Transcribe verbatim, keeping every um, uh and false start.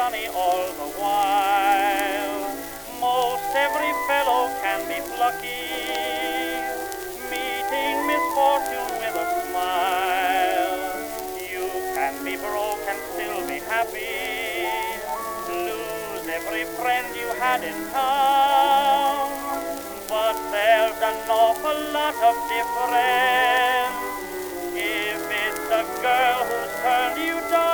sunny all the while. Most every fellow can be plucky, meeting misfortune with a smile. You can be broke and still be happy, lose every friend you had in town. But there's an awful lot of difference if it's a girl who's turned you down.